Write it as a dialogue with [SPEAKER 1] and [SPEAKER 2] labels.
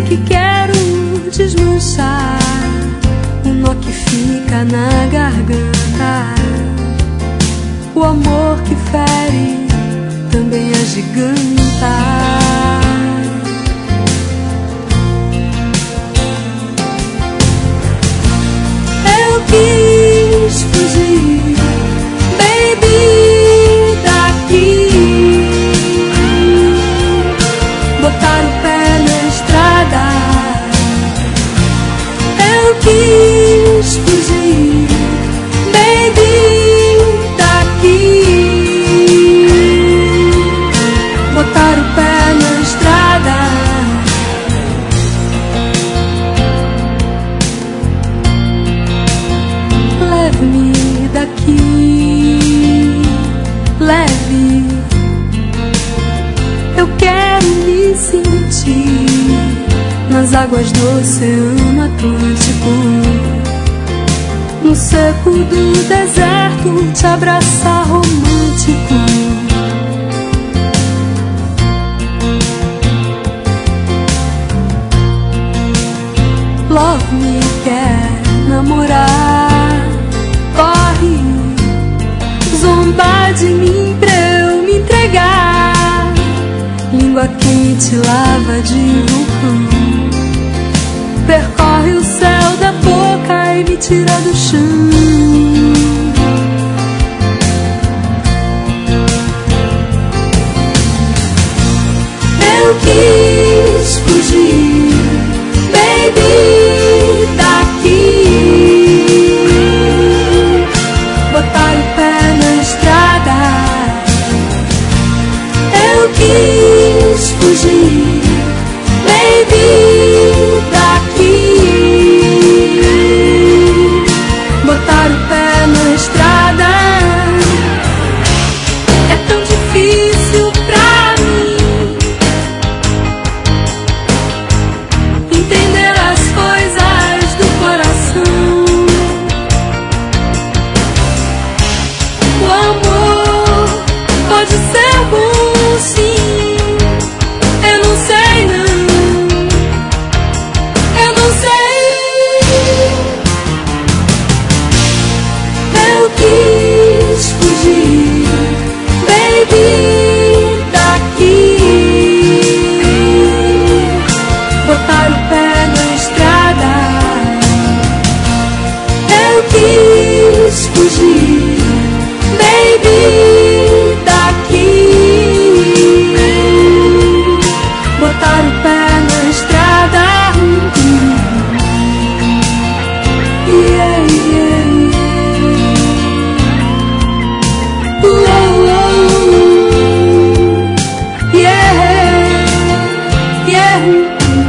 [SPEAKER 1] que quero desmanchar o nó que fica na garganta. O amor que fere também agiganta. Eu quis fugir, baby, daqui, botar o pé na estrada. Eu quis fugir, baby, daqui, botar o pé na estrada. Leve-me daqui, leve. Eu quero me sentir nas águas do Oceano Atlântico, no seco do deserto, te abraçar romântico. Love me quer namorar, corre, zombar de mim pra eu me entregar. Língua quente, lava de vulcão, percorre o céu da boca e me tira do chão. Eu quis fugir, baby, daqui, botar o pé na estrada. Eu quis fugir, baby, daqui, botar o pé na estrada. É tão difícil pra mim entender as coisas do coração. O amor pode ser bom, sim. Eu não sei, não. Eu não sei. Eu quis fugir, baby, daqui, botar o pé na estrada. Eu quis fugir, baby, daqui, botar o pé na estrada. Yeah, yeah, yeah. Oh, oh, yeah, yeah.